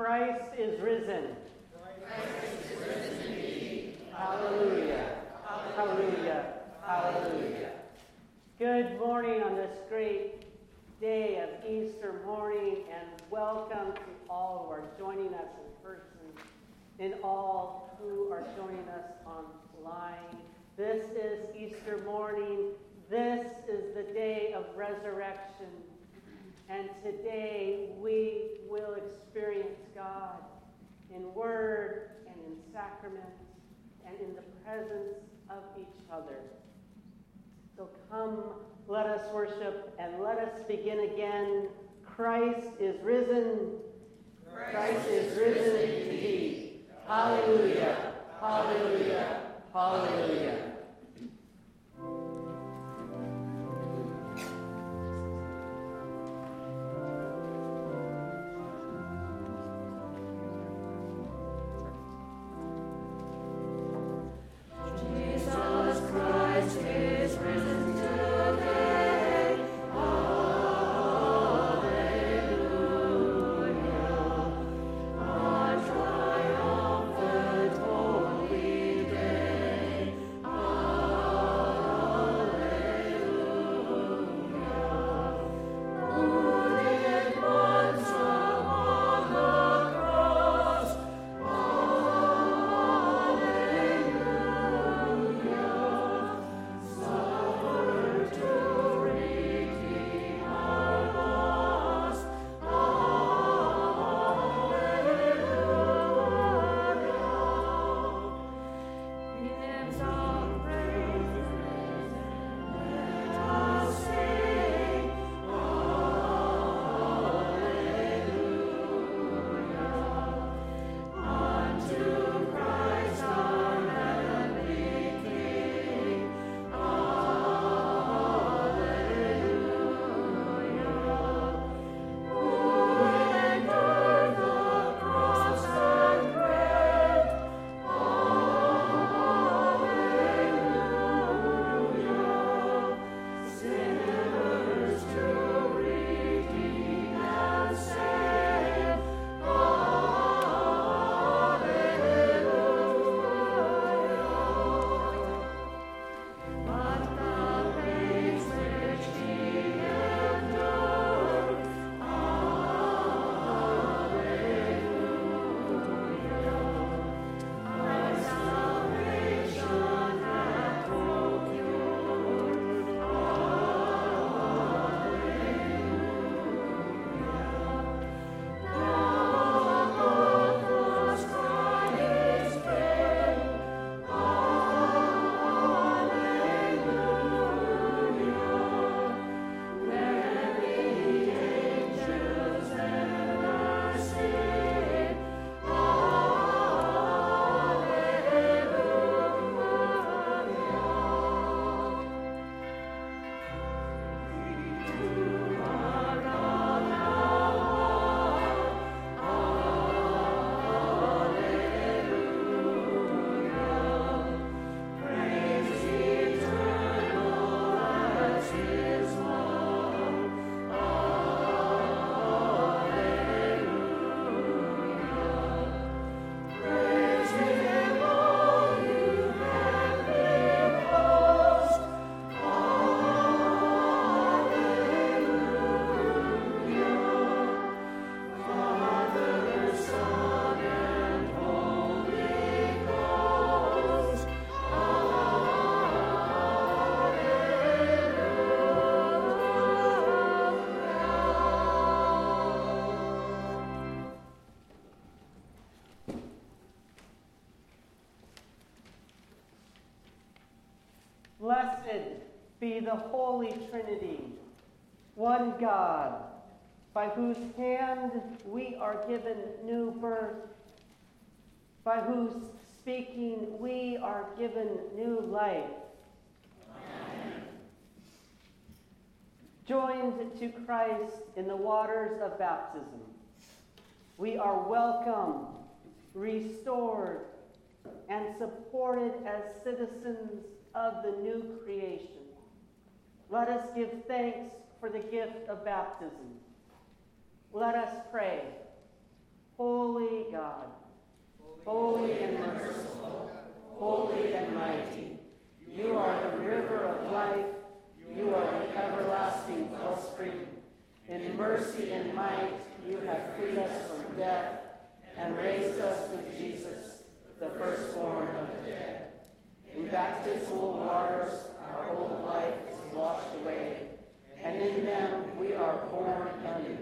Christ is risen. Christ is risen indeed. Hallelujah. Hallelujah. Hallelujah. Good morning on this great day of Easter morning, and welcome to all who are joining us in person and all who are joining us online. This is Easter morning. This is the day of resurrection. And today we will experience God in word and in sacrament and in the presence of each other. So come, let us worship and let us begin again. Christ is risen. Christ is risen indeed. Hallelujah. Hallelujah. Hallelujah. Blessed be the Holy Trinity, one God, by whose hand we are given new birth, by whose speaking we are given new life. Amen. Joined to Christ in the waters of baptism, we are welcomed, restored, and supported as citizens of the new creation. Let us give thanks for the gift of baptism. Let us pray. Holy God, holy and merciful, holy and mighty, you are the river of life, you are the everlasting wellspring. In mercy and might, you have freed us from death and raised us with Jesus, the firstborn of the dead. In baptismal waters, our old life is washed away, and in them we are born anew.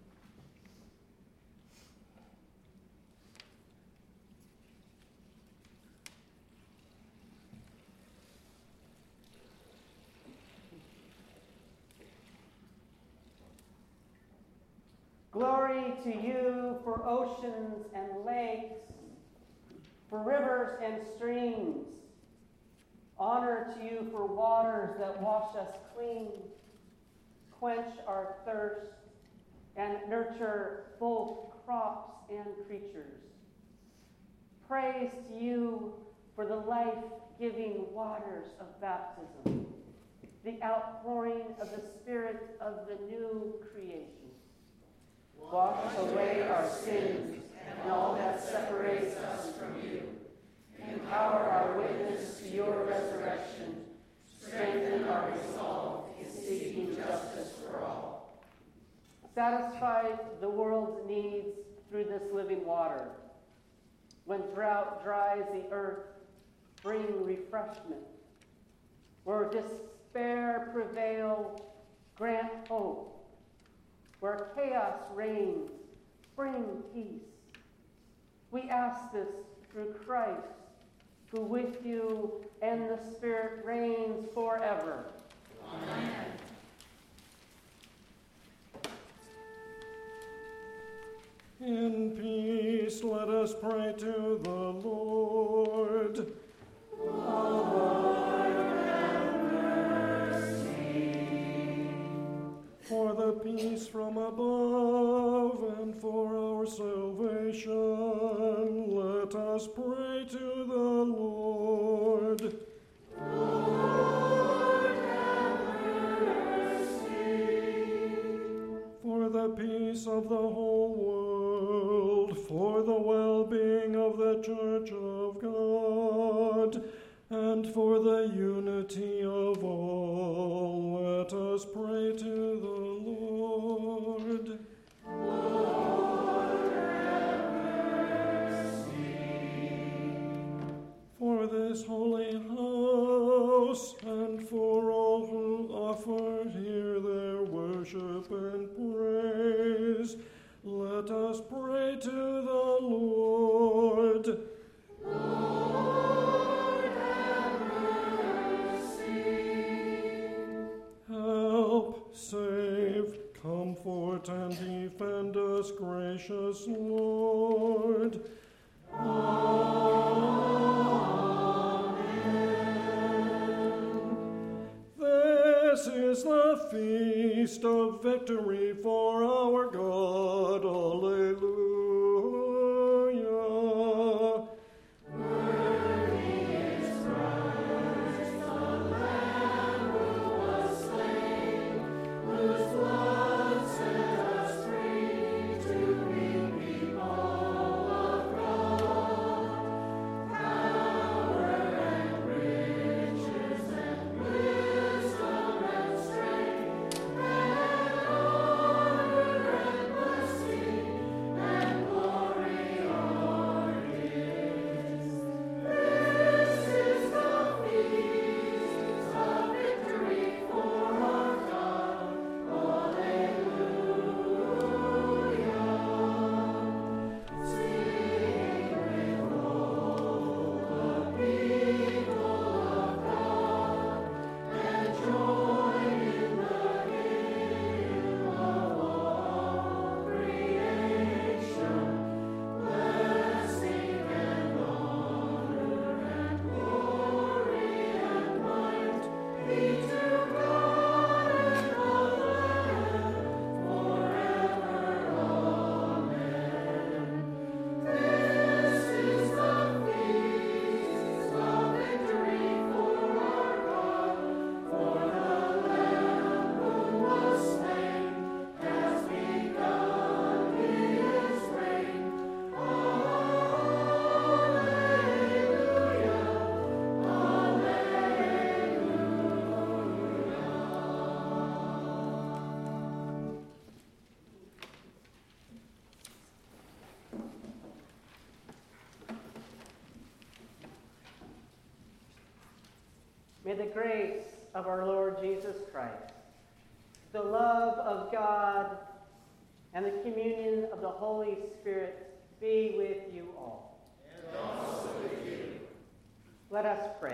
Glory to you for oceans and lakes, for rivers and streams. Honor to you for waters that wash us clean, quench our thirst, and nurture both crops and creatures. Praise to you for the life-giving waters of baptism, the outpouring of the Spirit of the new creation. Wash away our sins and all that separates us from you. Empower our witness to your resurrection. Strengthen our resolve in seeking justice for all. Satisfy the world's needs through this living water. When drought dries the earth, bring refreshment. Where despair prevails, grant hope. Where chaos reigns, bring peace. We ask this through Christ, who with you and the Spirit reigns forever. Amen. In peace, let us pray to the Lord. Lord, have mercy. For the peace from above and for our salvation, let us pray to the Lord. Lord, have mercy. For the peace of the whole world, for the well-being of the Church of God, and for the unity of all, let us pray to the Lord. Lord, have mercy. For this holy house, and for all who offer here their worship and praise, let us pray to the Lord. Lord, have mercy. Help, save, comfort, and defend us, gracious Lord. This is the feast of victory for our God. Alleluia. Worthy is Christ, the Lamb who was slain, whose blood set us free to be people of God. Power and riches and wisdom and strength and honor and blessing and May the grace of our Lord Jesus Christ, the love of God, and the communion of the Holy Spirit be with you all. And also with you. Let us pray.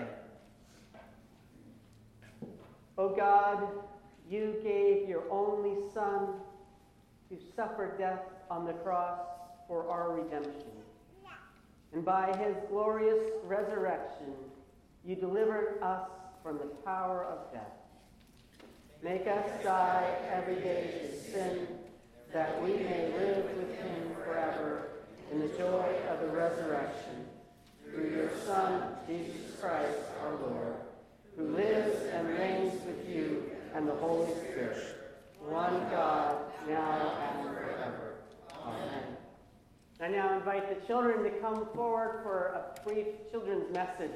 O God, you gave your only Son to suffer death on the cross for our redemption. And by his glorious resurrection, you delivered us from the power of death. Make us die every day to sin, that we may live with him forever in the joy of the resurrection. Through your Son, Jesus Christ, our Lord, who lives and reigns with you and the Holy Spirit, one God, now and forever. Amen. I now invite the children to come forward for a brief children's message.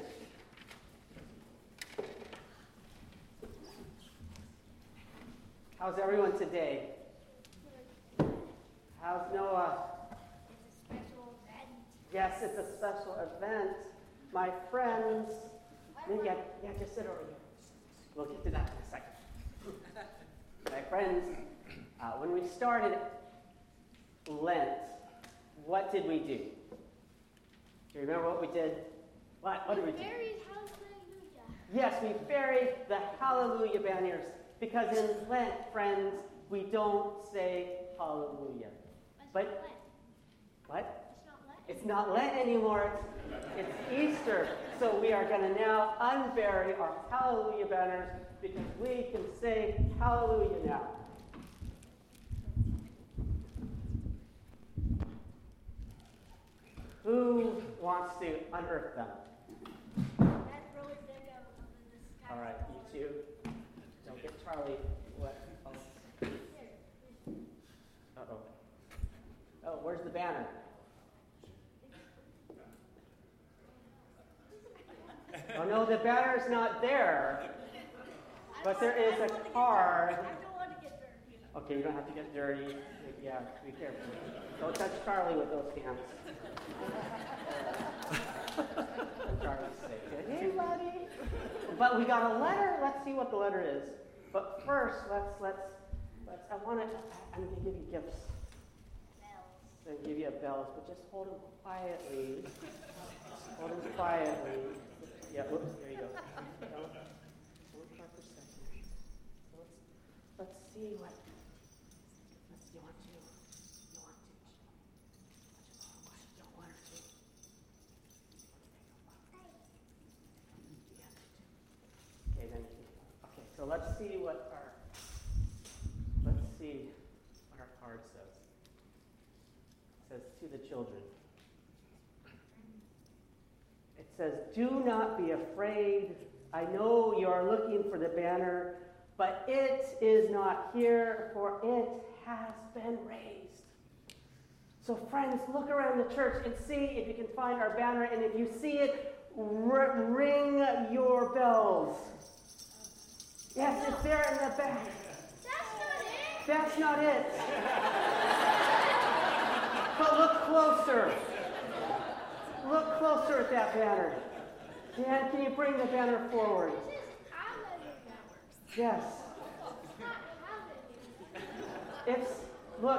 How's everyone today? How's Noah? It's a special event. Yes, it's a special event. My friends, yeah, just sit over here. We'll get to that in a second. My friends, when we started Lent, what did we do? Do you remember what we did? What did we do? Buried Hallelujah. Yes, we buried the Hallelujah banners because in Lent, friends, we don't say Hallelujah. But what? It's not Lent. It's not Lent anymore. It's Easter. So we are going to now unbury our Hallelujah banners because we can say Hallelujah now. Who wants to unearth them? That really big of the sky. All right, you two. Don't get Charlie wet. Uh-oh. Oh, where's the banner? Oh no, the banner's not there. But there is a card. I don't want to get dirty. Okay, you don't have to get dirty. Yeah, be careful. Don't touch Charlie with those hands. For Charlie's sake. Hey, buddy. But we got a letter. Let's see what the letter is. But first, let's. I'm gonna give you gifts. Bells. I'm gonna give you a bells, but just hold them quietly. Just hold them quietly. Yeah. Whoops. There you go. Don't talk for a second. So let's see what. You want to. Don't want her to. Okay, then you can. Okay, so let's see what our card says. It says to the children. It says, "Do not be afraid. I know you are looking for the banner, but it is not here, for it has been raised." So friends, look around the church and see if you can find our banner, and if you see it, ring your bells. Yes, it's there in the back. That's not it. That's not it. But look closer. Look closer at that banner. Dan, can you bring the banner forward? This is Hallelujah. Yes. It's not Hallelujah. It's,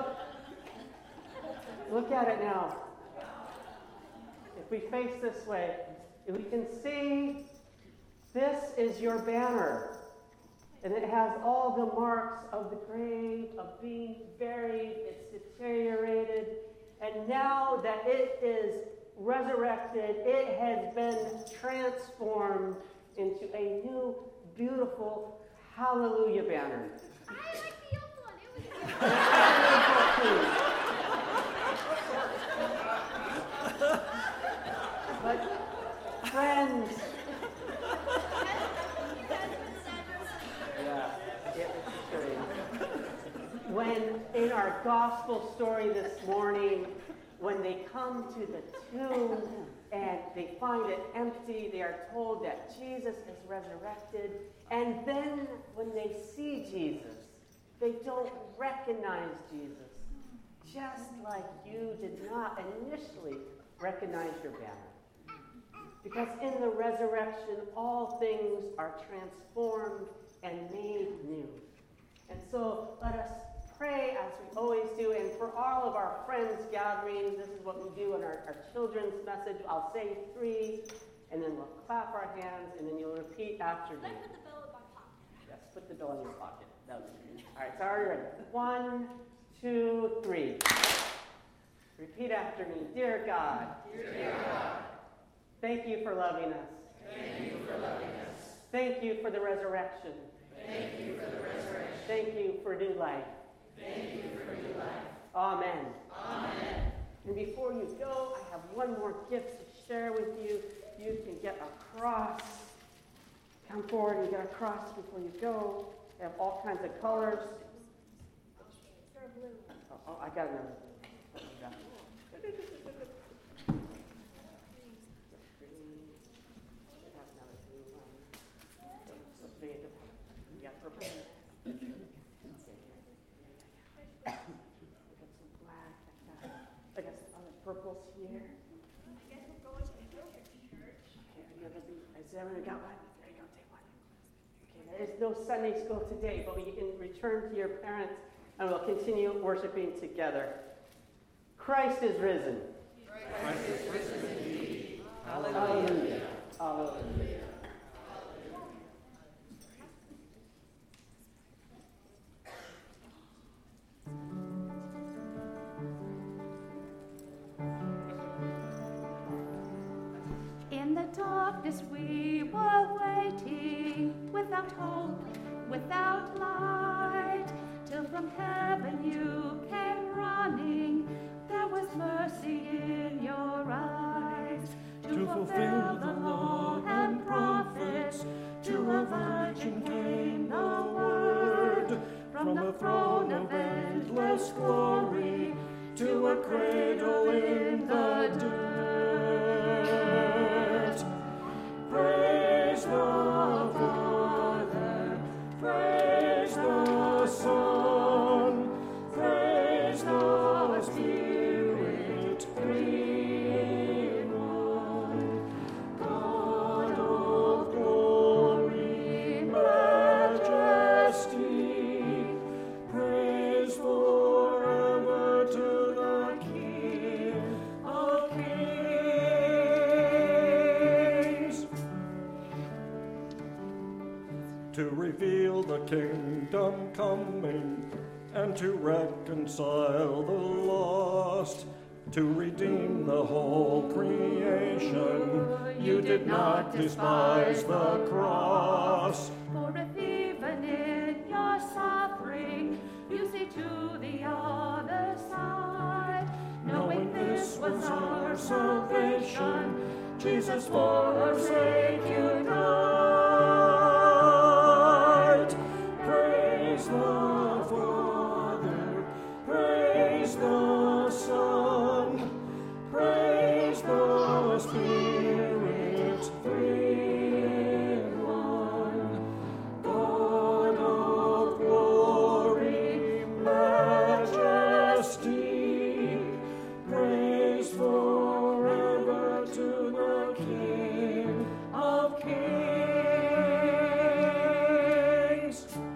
look at it now. If we face this way, if we can see, this is your banner. And it has all the marks of the grave, of being buried. It's deteriorated. And now that it is resurrected, it has been transformed into a new, beautiful Hallelujah banner. I like the old one. It was good. But, friends, when in our gospel story this morning, when they come to the tomb and they find it empty, they are told that Jesus is resurrected. And then when they see Jesus, they don't recognize Jesus. Just like you did not initially recognize your banner. Because in the resurrection, all things are transformed and made new. And so let us pray as we always do. And for all of our friends gathering, this is what we do in our children's message. I'll say 3, and then we'll clap our hands, and then you'll repeat after me. Let me put the bell in my pocket. Yes, put the bell in your pocket. That was good. All right, so are you ready? 1, 2, 3. Repeat after me. Dear God. Dear God, Thank you for loving us. thank you for loving us. Thank you for the resurrection. Thank you for the resurrection. Thank you for new life. Thank you for new life. Amen. Amen. And before you go, I have one more gift to share with you. You can get a cross. Come forward and get a cross before you go. They have all kinds of colors. They're blue. Oh, I got another. I got some other purples here. I guess we're going to the church. Has everyone got one? There you go, take one. Okay, there is no Sunday school today, but you can return to your parents and we'll continue worshiping together. Christ is risen. Christ is risen indeed. Hallelujah. Hallelujah. In the darkness we were waiting, without hope, without light, till from heaven you came running. There was mercy in your eyes, To fulfill the law and prophets, to a virgin came the word. From the throne of endless glory, to a cradle in the dirt. Praise the Father, praise the Son, praise the Spirit, three in one. God of glory, majesty, praise forever to the King of Kings. To reveal the kingdom coming, and to reconcile the lost, to redeem the whole creation, you did not despise the cross. for if even in your suffering you see to the other side, knowing this was our salvation, Jesus for our sake you died. Praise the Father, praise the Son, praise the Spirit, three in one. God of glory, majesty, praise forever to the King of Kings.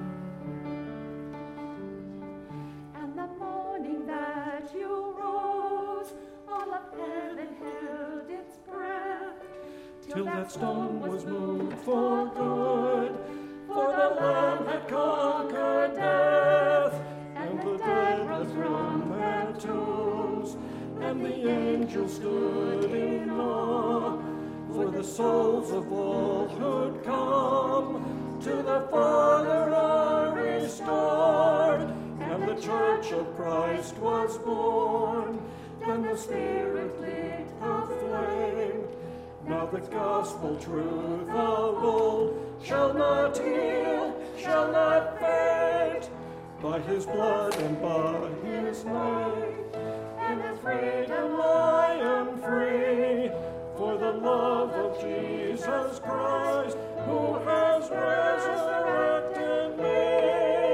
And the morning that you rose, all of heaven held its breath, Till that stone was moved for good, for the Lamb had conquered death, and the dead rose from their tombs, and the angels stood in awe, for the souls of all who'd come to the Father are restored, and the Church of Christ was born. Then the Spirit lit a flame. Now the gospel truth of old shall not yield, shall not fade, by his blood and by his name. And in freedom I am free, for the love of Jesus Christ, who has resurrected me,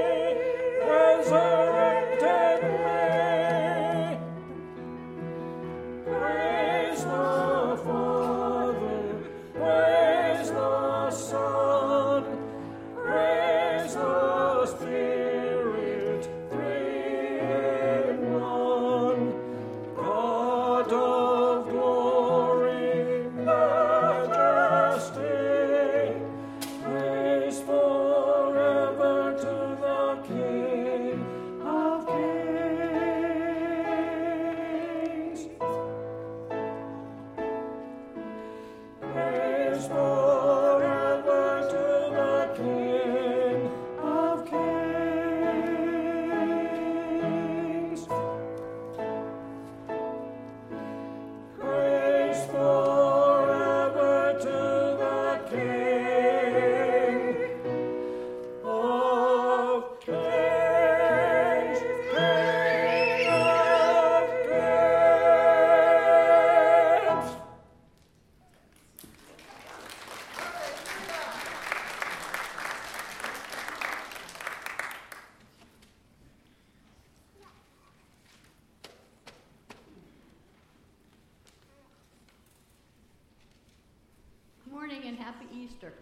resurrected me. Praise the Father, happy Easter.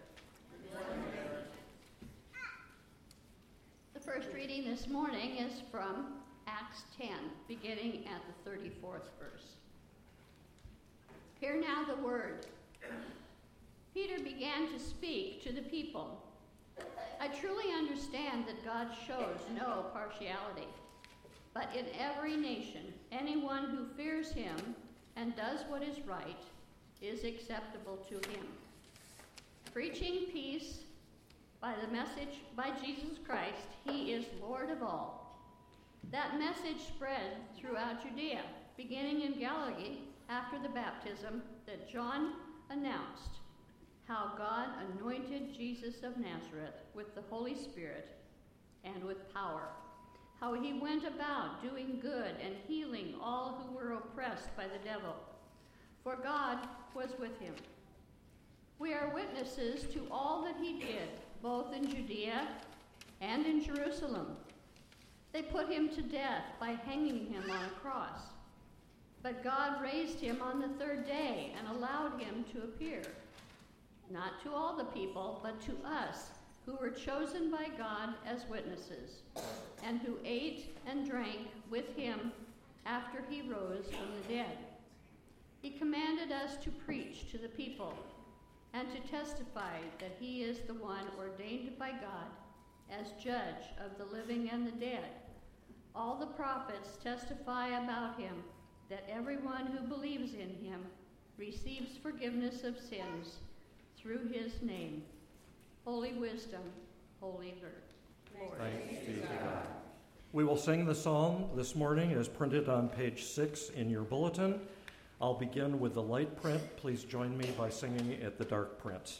The first reading this morning is from Acts 10, beginning at the 34th verse. Hear now the word. Peter began to speak to the people. I truly understand that God shows no partiality, but in every nation, anyone who fears him and does what is right is acceptable to him. Preaching peace by the message by Jesus Christ, he is Lord of all. That message spread throughout Judea, beginning in Galilee after the baptism that John announced, how God anointed Jesus of Nazareth with the Holy Spirit and with power, how he went about doing good and healing all who were oppressed by the devil, for God was with him. We are witnesses to all that he did, both in Judea and in Jerusalem. They put him to death by hanging him on a cross. But God raised him on the third day and allowed him to appear, not to all the people, but to us, who were chosen by God as witnesses, and who ate and drank with him after he rose from the dead. He commanded us to preach to the people and to testify that he is the one ordained by God as judge of the living and the dead. All the prophets testify about him, that everyone who believes in him receives forgiveness of sins through his name. Holy wisdom, holy Lord. Thanks be to God. We will sing the psalm this morning as printed on page 6 in your bulletin. I'll begin with the light print. Please join me by singing at the dark print.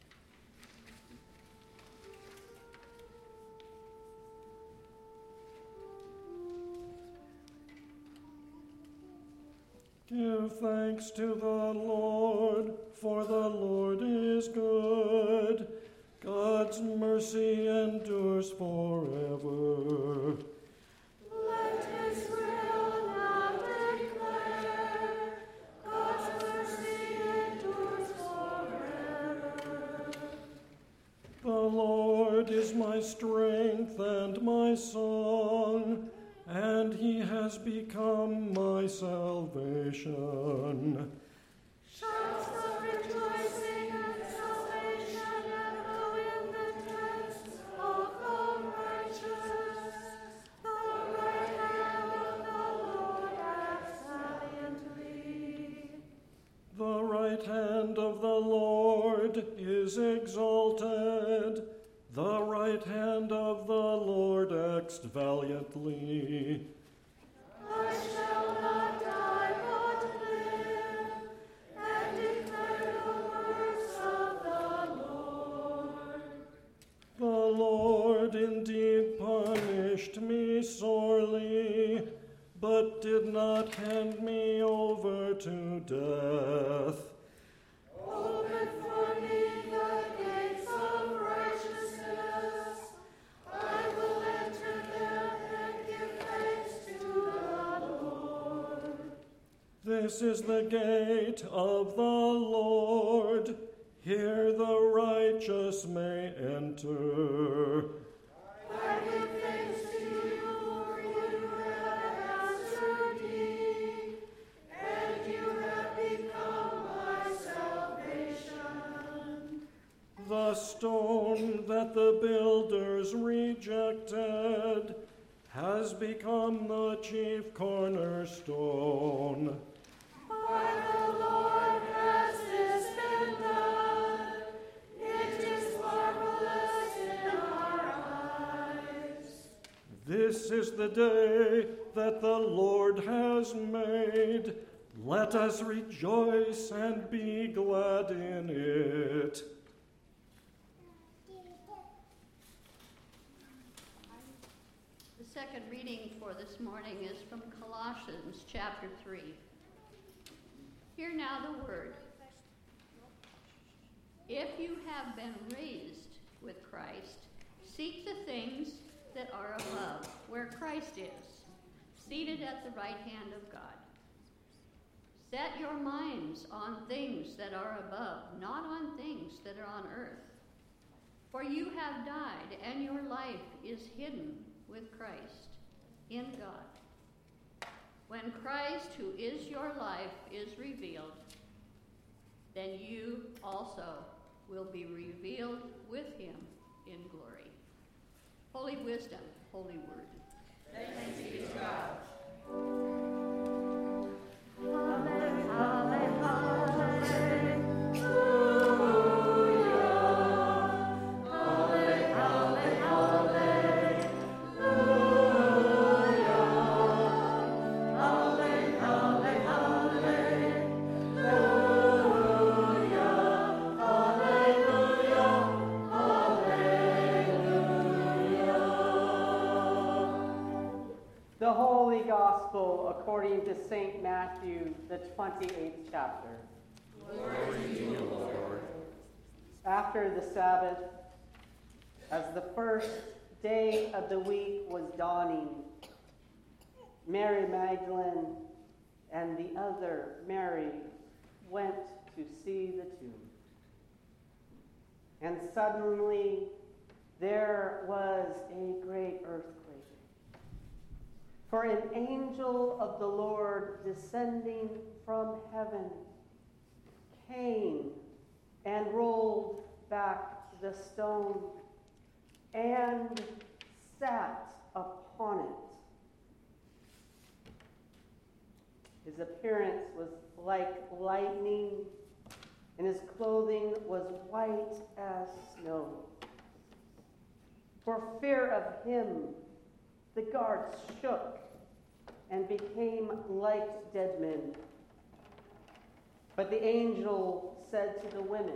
Give thanks to the Lord, for the Lord is good. God's mercy endures forever. Let Israel now declare, God's mercy endures forever. The Lord is my strength and my song, and he has become my salvation. Shouts of rejoicing and salvation echo in the tents of the righteous. The right hand of the Lord acts valiantly. The right hand of the Lord is exalted. The right hand of the Lord acts valiantly. I shall not die but live, and declare the works of the Lord. The Lord indeed punished me sorely, but did not hand me over to death. Open for me the gates of righteousness. I will enter them and give thanks to the Lord. This is the gate of the Lord. Here the righteous may enter. I give thanks to you, for you have answered me, and you have become my salvation. The stone that the builders rejected has become the chief cornerstone. By the Lord has this been done. It is marvelous in our eyes. This is the day that the Lord has made. Let us rejoice and be glad in it. The second reading for this morning is from Colossians chapter 3. Hear now the word. If you have been raised with Christ, seek the things that are above, where Christ is, seated at the right hand of God. Set your minds on things that are above, not on things that are on earth. For you have died, and your life is hidden with Christ in God. When Christ, who is your life, is revealed, then you also will be revealed with him in glory. Holy wisdom, holy word. Thanks be to God. The Holy Gospel according to St. Matthew, the 28th chapter. Glory to you, Lord. After the Sabbath, as the first day of the week was dawning, Mary Magdalene and the other Mary went to see the tomb. And suddenly there was a great earthquake. For an angel of the Lord descending from heaven came and rolled back the stone and sat upon it. His appearance was like lightning, and his clothing was white as snow. For fear of him, the guards shook and became like dead men. But the angel said to the women,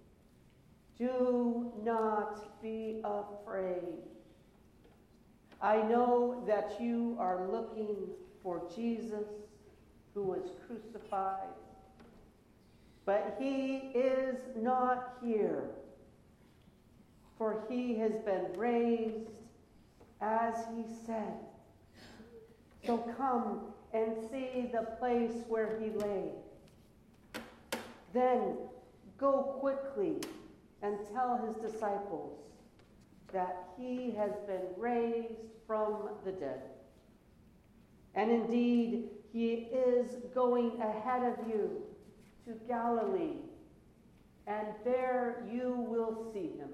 "Do not be afraid. I know that you are looking for Jesus who was crucified. But he is not here, for he has been raised as he said. So come and see the place where he lay. Then go quickly and tell his disciples that he has been raised from the dead. And indeed, he is going ahead of you to Galilee, and there you will see him."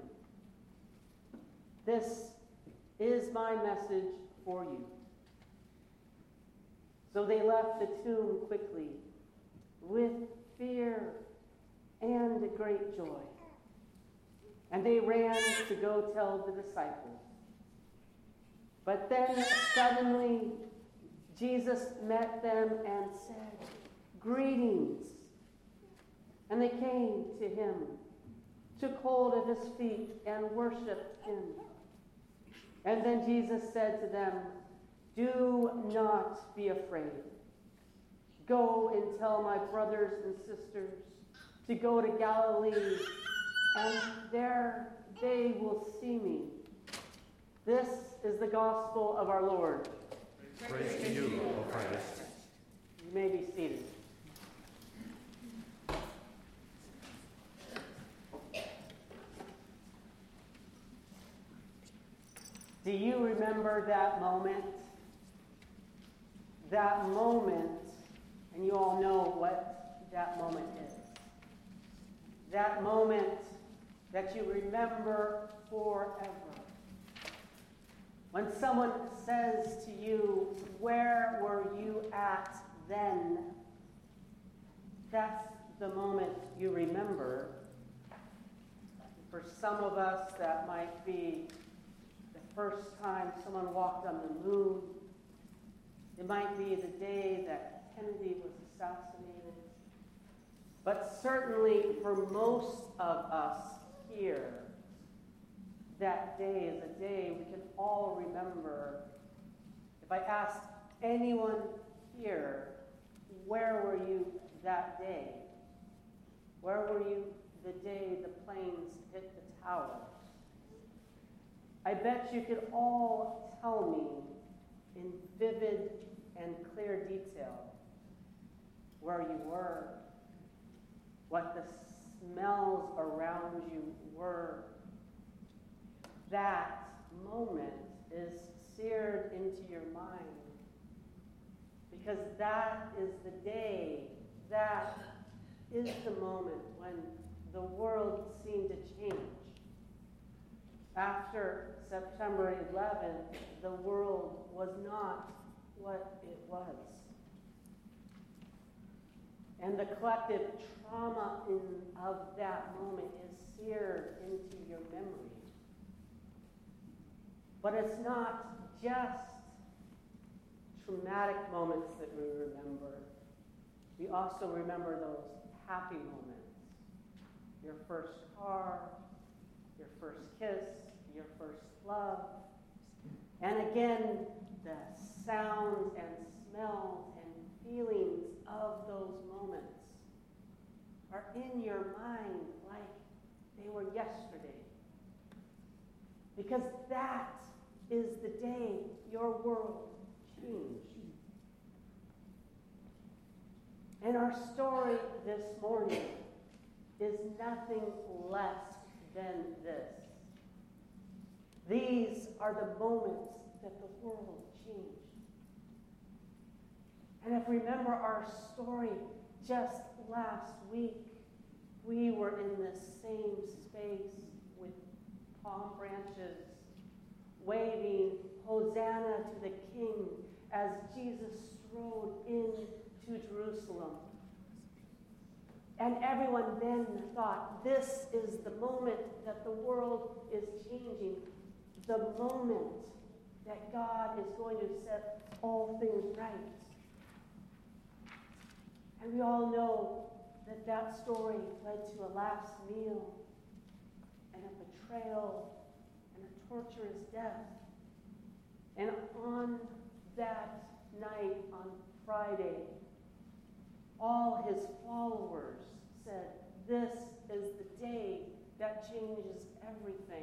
This is my message for you. So they left the tomb quickly, with fear and great joy. And they ran to go tell the disciples. But then suddenly Jesus met them and said, "Greetings." And they came to him, took hold of his feet, and worshiped him. And then Jesus said to them, "Do not be afraid. Go and tell my brothers and sisters to go to Galilee, and there they will see me." This is the gospel of our Lord. Praise to you, O Christ. You may be seated. Do you remember that moment? That moment, and you all know what that moment is. That moment that you remember forever. When someone says to you, "Where were you at then?" That's the moment you remember. For some of us, that might be the first time someone walked on the moon. It might be the day that Kennedy was assassinated. But certainly for most of us here, that day is a day we can all remember. If I asked anyone here, where were you that day? Where were you the day the planes hit the towers? I bet you could all tell me in vivid and clear detail. where you were, what the smells around you were. That moment is seared into your mind because that is the day, that is the moment when the world seemed to change. After September 11th, the world was not what it was. And the collective trauma of that moment is seared into your memory. But it's not just traumatic moments that we remember. We also remember those happy moments. Your first car, your first kiss, your first love. And again, the sounds and smells and feelings of those moments are in your mind like they were yesterday. Because that is the day your world changed. And our story this morning is nothing less than this. These are the moments that the world changed. And if we remember our story just last week, we were in this same space with palm branches, waving Hosanna to the King as Jesus strode into Jerusalem. And everyone then thought, this is the moment that the world is changing, the moment that God is going to set all things right. And we all know that that story led to a last meal and a betrayal and a torturous death. And on that night, on Friday, all his followers said, this is the day that changes everything.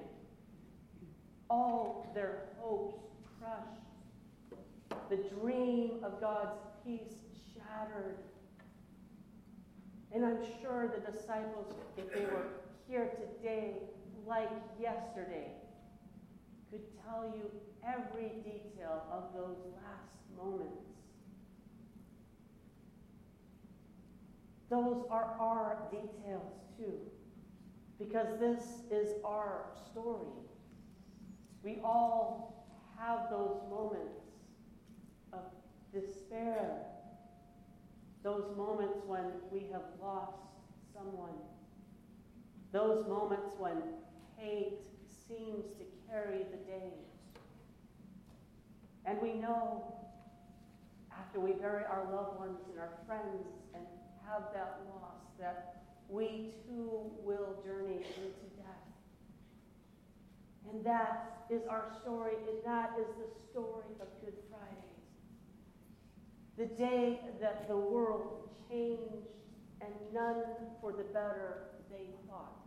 All their hopes crushed. The dream of God's peace shattered. And I'm sure the disciples, if they were here today, like yesterday, could tell you every detail of those last moments. Those are our details too, because this is our story. We all have those moments of despair, those moments when we have lost someone, those moments when hate seems to carry the day. And we know after we bury our loved ones and our friends and have that loss, that we too will journey into death. And that is our story, and that is the story of Good Friday. The day that the world changed, and none for the better, they thought.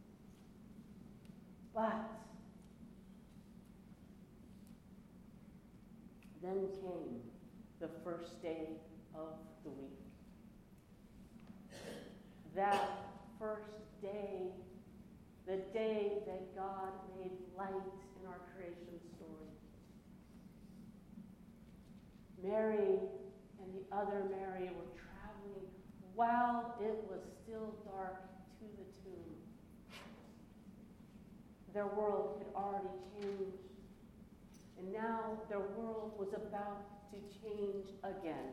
But then came the first day of the week. That first day, the day that God made light in our creation story. Mary and the other Mary were traveling while it was still dark to the tomb. Their world had already changed, and now their world was about to change again.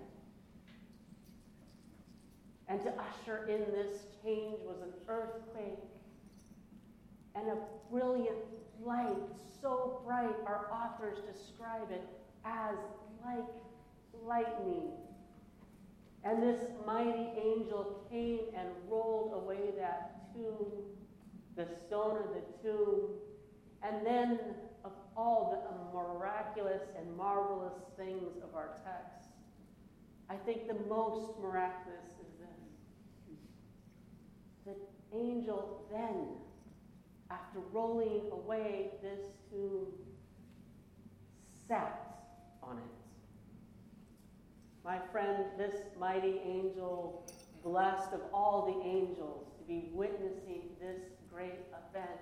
And to usher in this change was an earthquake and a brilliant light, so bright our authors describe it as like lightning. And this mighty angel came and rolled away that tomb, the stone of the tomb, and then of all the miraculous and marvelous things of our text, I think the most miraculous is this. The angel then, after rolling away this tomb, sat on it. My friend, this mighty angel, blessed of all the angels to be witnessing this great event,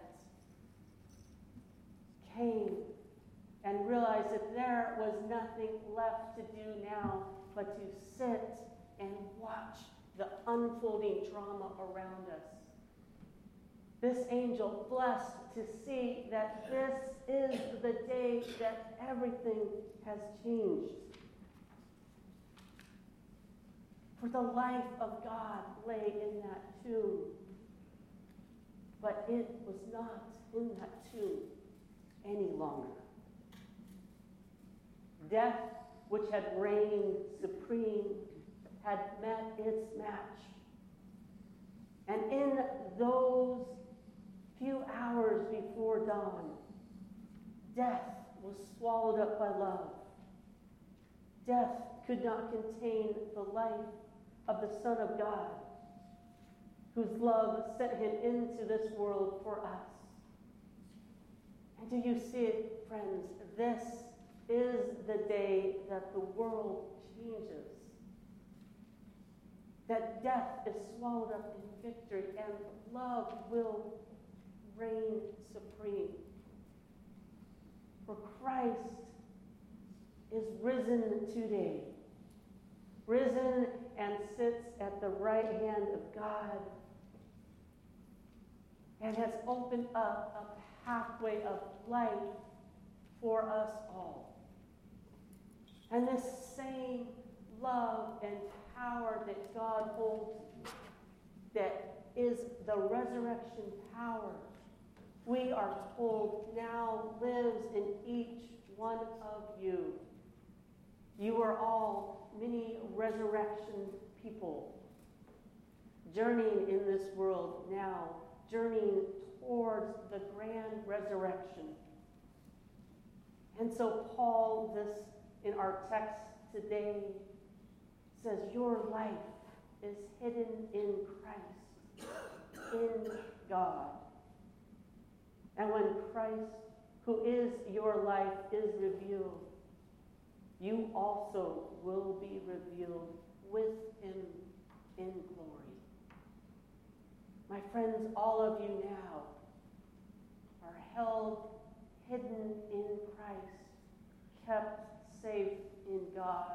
came and realized that there was nothing left to do now but to sit and watch the unfolding drama around us. This angel blessed to see that this is the day that everything has changed. For the life of God lay in that tomb, but it was not in that tomb any longer. Death, which had reigned supreme, had met its match. And in those few hours before dawn, death was swallowed up by love. Death could not contain the life of the Son of God, whose love sent him into this world for us. And do you see it, friends? This is the day that the world changes. That death is swallowed up in victory and love will reign supreme. For Christ is risen today, risen and sits at the right hand of God, and has opened up a pathway of life for us all. And this same love and power that God holds, that is the resurrection power, we are told now lives in each one of you. You are all many resurrection people, journeying in this world now, journeying towards the grand resurrection. And so Paul, in our text today, says your life is hidden in Christ, in God. And when Christ, who is your life, is revealed, you also will be revealed with him in glory. My friends, all of you now are held hidden in Christ, kept safe in God,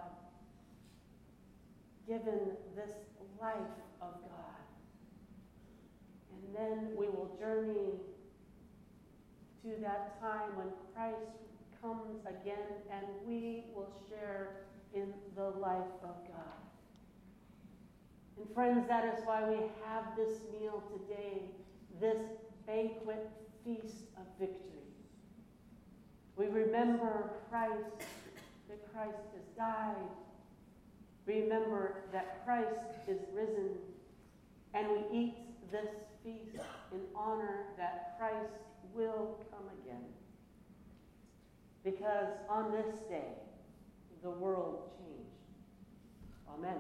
given this life of God. And then we will journey to that time when Christ comes again and we will share in the life of God. And friends, that is why we have this meal today, this banquet feast of victory. We remember Christ, that Christ has died. Remember that Christ is risen. And we eat this feast in honor that Christ will come again. Because on this day, the world changed. Amen.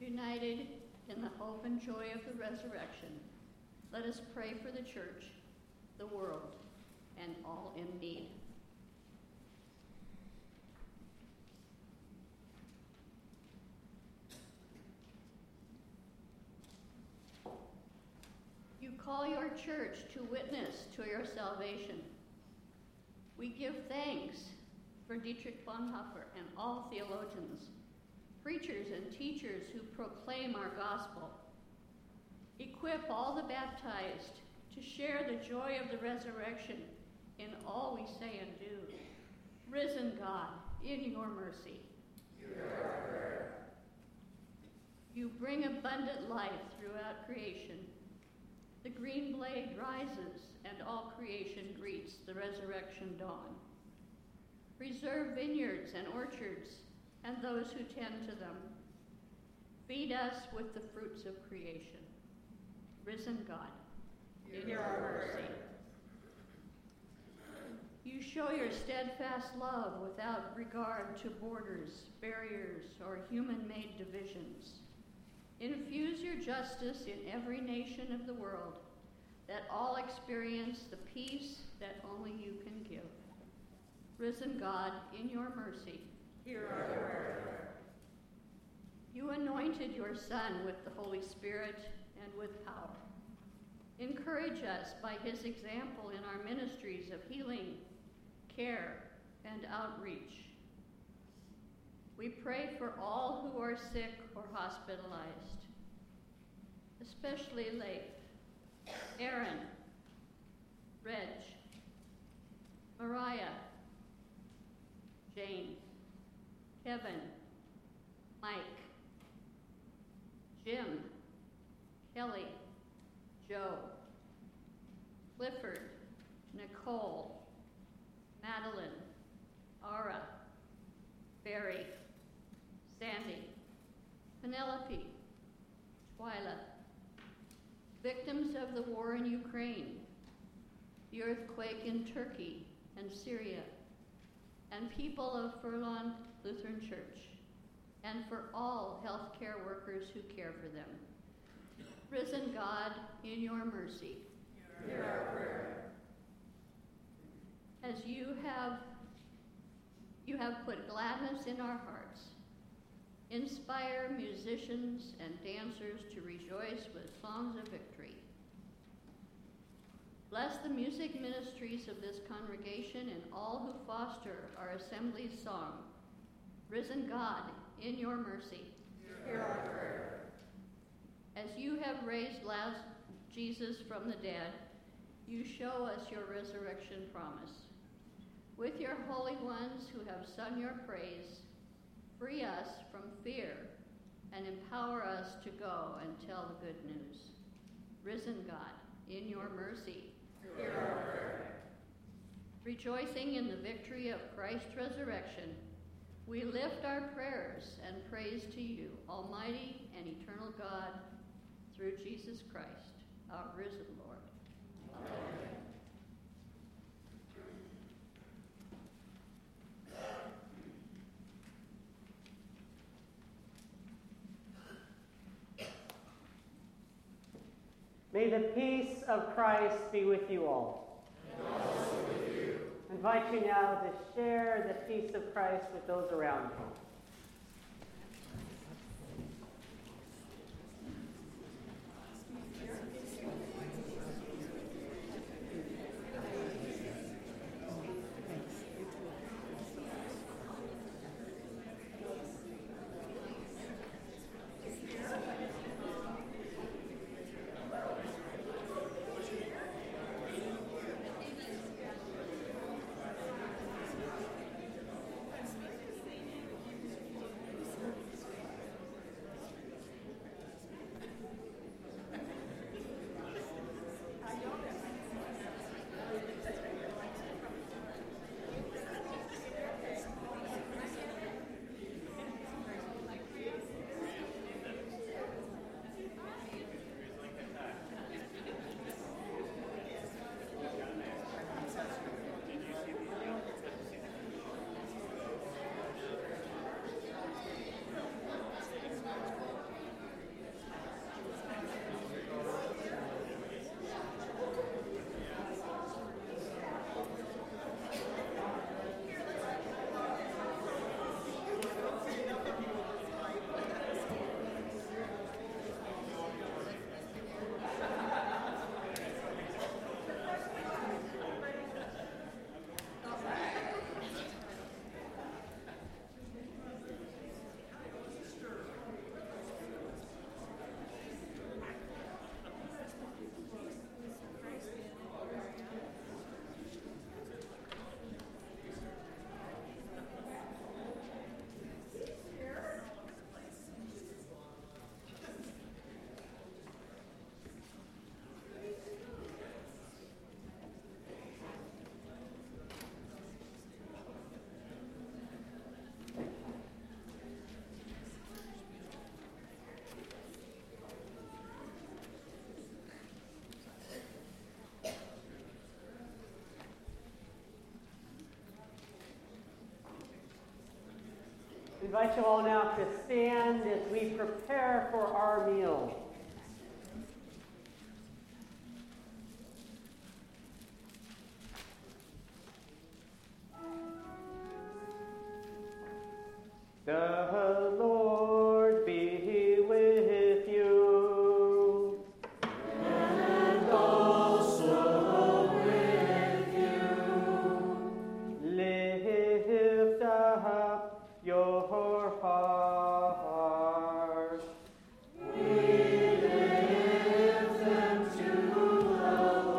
United in the hope and joy of the resurrection, let us pray for the church, the world, and all in need. You call your church to witness to your salvation. We give thanks for Dietrich Bonhoeffer and all theologians, preachers and teachers who proclaim our gospel. Equip all the baptized to share the joy of the resurrection in all we say and do. Risen God, in your mercy. Hear our prayer. You bring abundant life throughout creation. The green blade rises, and all creation greets the resurrection dawn. Preserve vineyards and orchards, and those who tend to them. Feed us with the fruits of creation. Risen God, in your mercy. You show your steadfast love without regard to borders, barriers, or human-made divisions. Infuse your justice in every nation of the world, that all experience the peace that only you can give. Risen God, in your mercy, Hear our prayer. you anointed your Son with the Holy Spirit and with power. Encourage us by his example in our ministries of healing, care, and outreach. We pray for all who are sick or hospitalized, especially Leif, Aaron, Reg, Mariah, Jane, Kevin, Mike, Jim, Kelly, Joe, Clifford, Nicole, Madeline, Ara, Barry, Sandy, Penelope, Twyla, victims of the war in Ukraine, the earthquake in Turkey and Syria, and people of Furlong Lutheran Church, and for all healthcare workers who care for them. Risen God, in your mercy, Hear our prayer. as you have put gladness in our hearts. Inspire musicians and dancers to rejoice with songs of victory. Bless the music ministries of this congregation and all who foster our assembly's song. Risen God, in your mercy, Hear our prayer. as you have raised Jesus from the dead, you show us your resurrection promise. With your holy ones who have sung your praise, free us from fear and empower us to go and tell the good news. Risen God, in your mercy, Hear our prayer. rejoicing in the victory of Christ's resurrection, we lift our prayers and praise to you, Almighty and eternal God, through Jesus Christ, our risen Lord. Amen. May the peace of Christ be with you all. And also with you. I invite you now to share the peace of Christ with those around you. invite you all now to stand as we prepare for our meal. The Lord be with you. And also with you. Lift up your heart. We lift them to the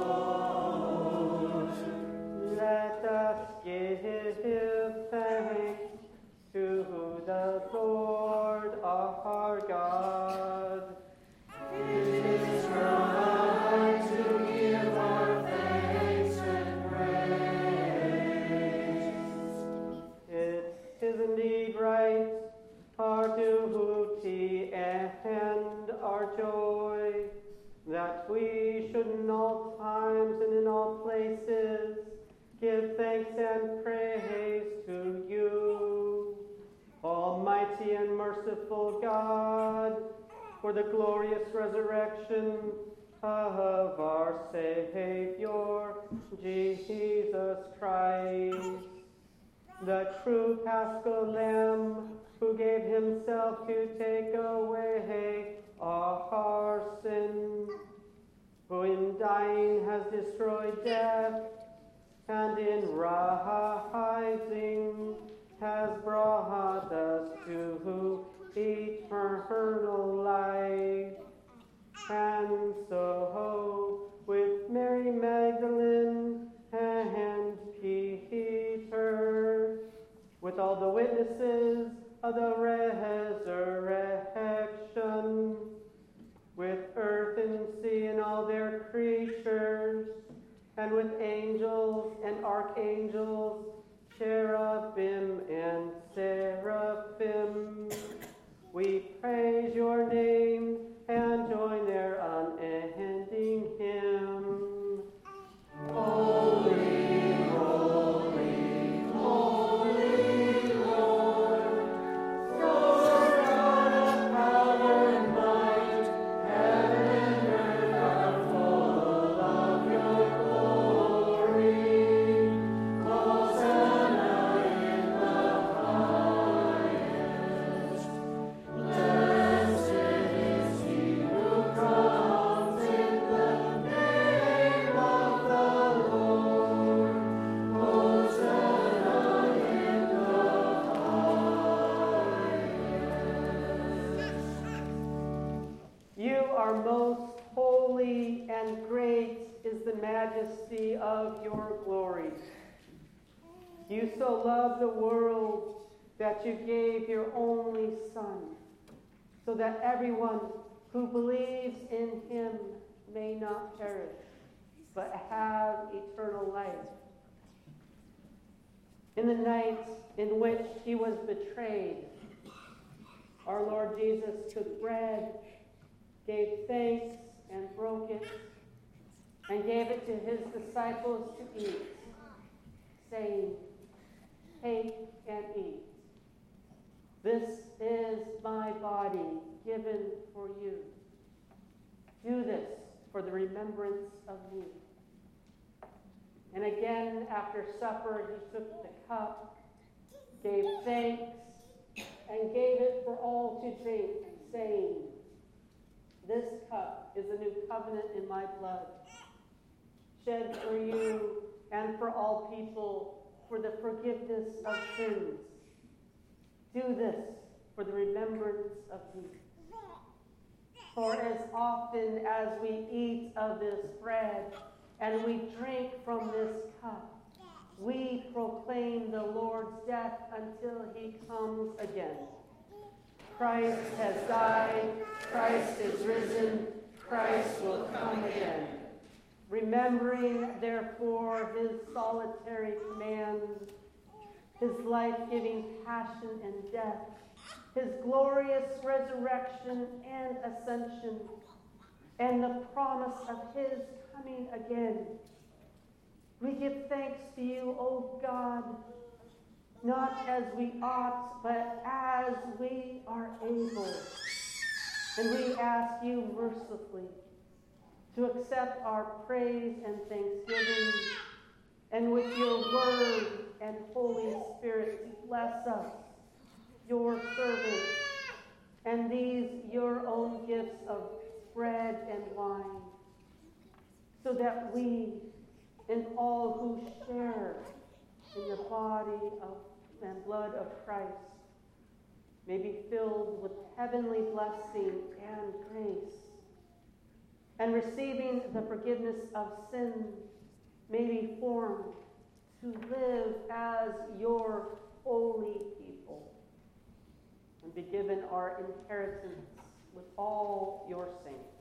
Lord. Let us give thanks to the Lord our God. It is right to give our thanks and praise. It is indeed right, our duty and our joy, that we should in all times and in all places give thanks and praise to you, Almighty and merciful God, for the glorious resurrection of our Savior, Jesus Christ, the true Paschal Lamb, who gave himself to take away our sin, who in dying has destroyed death, and in rising has brought us to eternal life. And so, with Mary Magdalene and Peter, with all the witnesses of the resurrection, with earth and sea and all their creatures, and with angels and archangels, cherubim and seraphim, we praise your name and join their unending hymn. Holy, holy, holy Lord, Lord God of power and might, heaven and earth are full of your glory. Hosanna in the highest. Blessed is he who comes in the name of the Lord. Hosanna in the highest. You are most holy, and great is the majesty of your glory. You so loved the world that you gave your only Son, so that everyone who believes in him may not perish, but have eternal life. In the night in which he was betrayed, our Lord Jesus took bread, gave thanks, and broke it, and gave it to his disciples to eat, saying, "Take and eat. This is my body given for you. Do this for the remembrance of me." And again, after supper, he took the cup, gave thanks, and gave it for all to drink, saying, "This cup is the new covenant in my blood, shed for you and for all people for the forgiveness of sins. Do this for the remembrance of me." For as often as we eat of this bread and we drink from this cup, we proclaim the Lord's death until he comes again. Christ has died, Christ is risen, Christ will come again. Remembering, therefore, his solitary command, his life-giving passion and death, his glorious resurrection and ascension, and the promise of his coming again, we give thanks to you, O God, not as we ought, but as we are able. And we ask you mercifully to accept our praise and thanksgiving, and with your word and Holy Spirit to bless us, your servants, and these your own gifts of bread and wine, so that we and all who share in the body and blood of Christ may be filled with heavenly blessing and grace, and receiving the forgiveness of sins may be formed to live as your holy people and be given our inheritance with all your saints.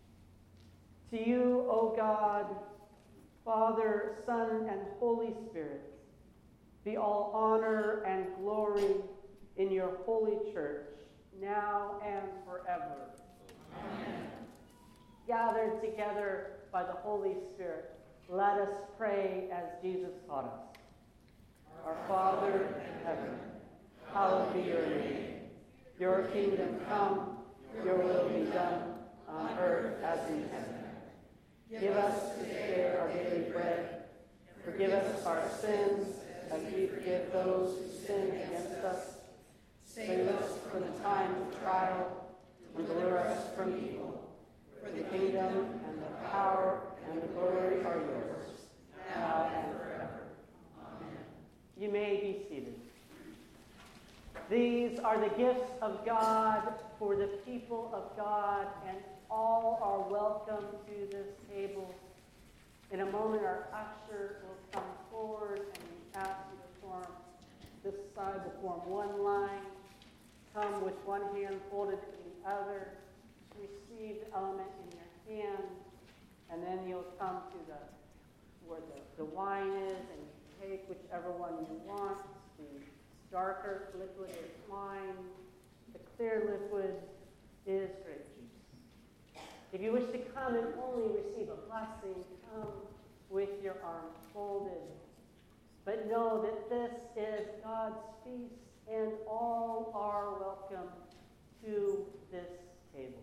To you, O God, Father, Son, and Holy Spirit, be all honor and glory in your holy church, now and forever. Amen. Gathered together by the Holy Spirit, let us pray as Jesus taught us. Our Father in heaven, hallowed be your name. Your kingdom come, your will be done, on earth as in heaven. Give us today our daily bread. Forgive us our sins, as we forgive those who sin against us. Save us from the time of trial, and deliver us from evil. For the kingdom, and the power, and the glory are yours, now and forever. Amen. You may be seated. These are the gifts of God for the people of God, and all are welcome to this table. In a moment, our usher will come forward, and we ask you to form this side will form one line. Come with one hand folded to the other. Receive the element in your hand, and then you'll come to where the wine is, and you take whichever one you want. The darker liquid is wine. The clear liquid is grape juice. If you wish to come and only receive a blessing, come with your arms folded. But know that this is God's feast, and all are welcome to this table.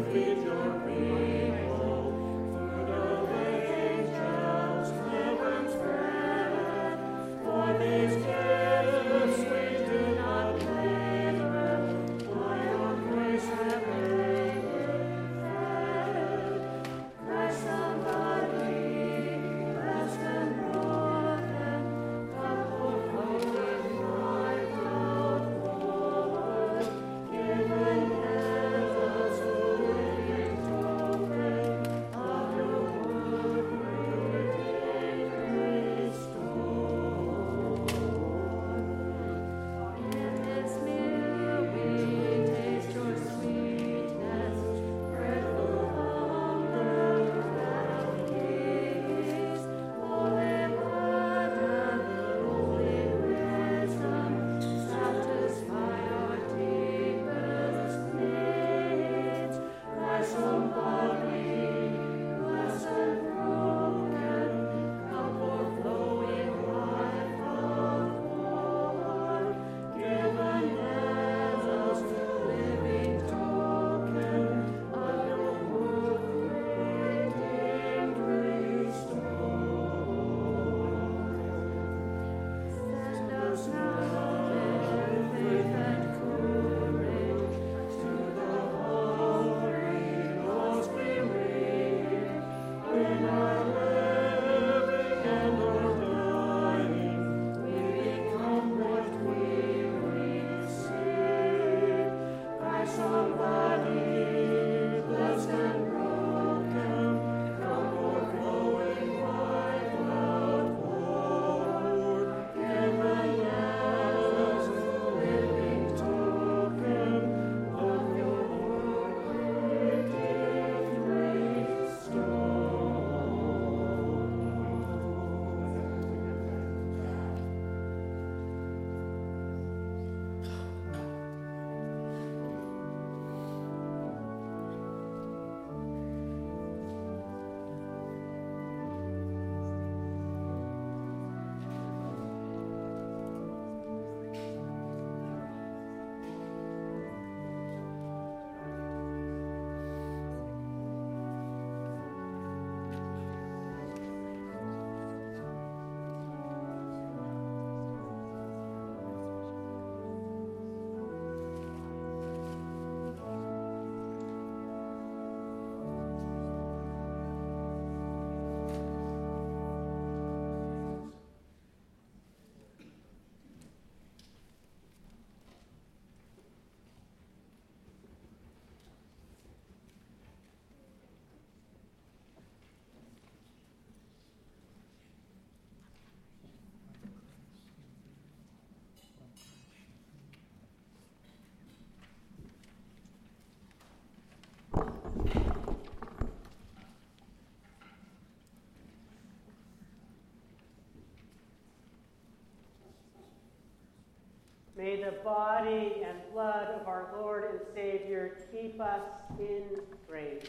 May the body and blood of our Lord and Savior keep us in grace.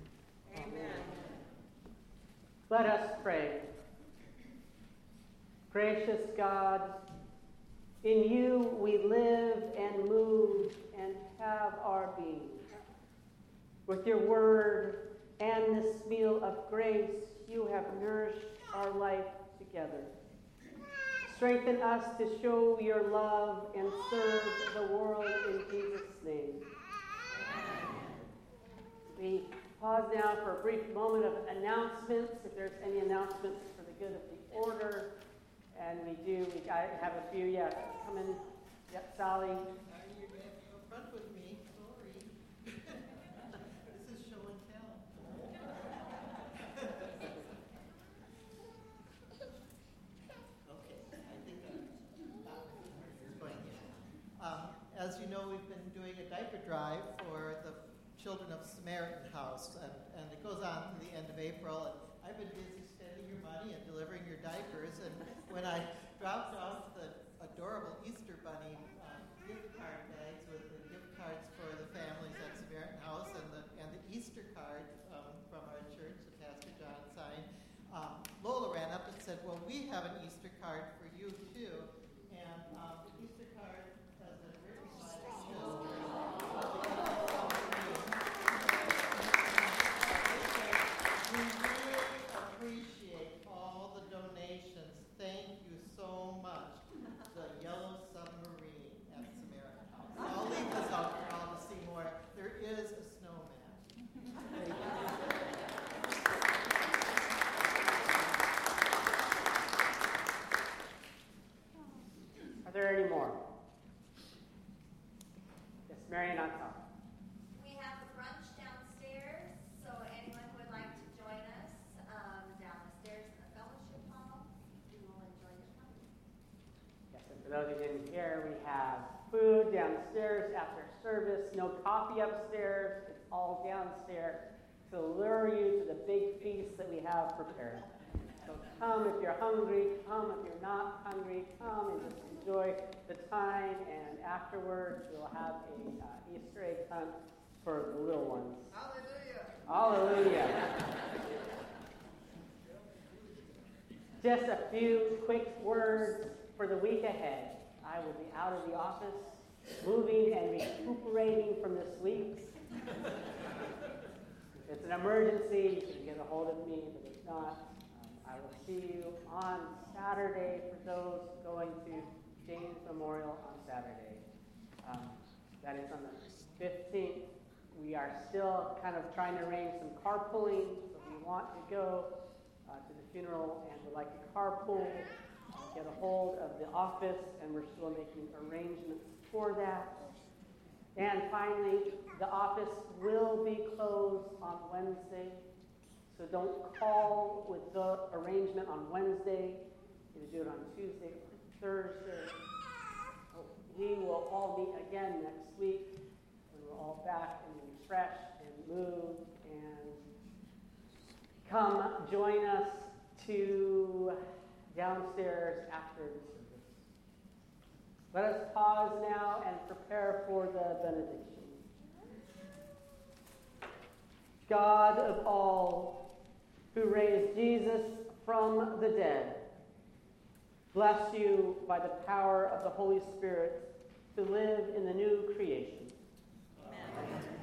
Amen. Let us pray. Gracious God, in you we live and move and have our being. With your word and this meal of grace, you have nourished our life together. Strengthen us to show your love and serve the world in Jesus' name. We pause now for a brief moment of announcements, if there's any announcements for the good of the order. And we do. I have a few. Yeah, come in. Yep, Sally. You're going to have to go front with me. Sorry. This is show and tell. Okay, I think I'm going here. As you know, we've been doing a diaper drive for the children of Samaritan House, and it goes on to the end of April. And I've been busy spending your money and delivering your diapers, and when I dropped off the adorable Easter Bunny gift card bags with the gift cards for the families at Samaritan House and the Easter card from our church that Pastor John signed, Lola ran up and said, well, we have an Easter card for you too. And the Easter card has a written letter. those who didn't hear, we have food downstairs after service. No coffee upstairs. It's all downstairs to lure you to the big feast that we have prepared. So come if you're hungry. Come if you're not hungry. Come and just enjoy the time. And afterwards, we'll have a Easter egg hunt for the little ones. Hallelujah! Hallelujah! Just a few quick words for the week ahead. I will be out of the office, moving and recuperating from this week. If it's an emergency, you can get a hold of me, but if not, I will see you on Saturday for those going to James Memorial on Saturday. That is on the 15th. We are still kind of trying to arrange some carpooling, so if you want to go to the funeral and would like to carpool, get a hold of the office, and we're still making arrangements for that. And finally, the office will be closed on Wednesday, so don't call with the arrangement on Wednesday. You do it on Tuesday or Thursday. We will all meet again next week when we're all back and refreshed and moved. And come join us to downstairs after the service. Let us pause now and prepare for the benediction. God of all, who raised Jesus from the dead, bless you by the power of the Holy Spirit to live in the new creation. Amen.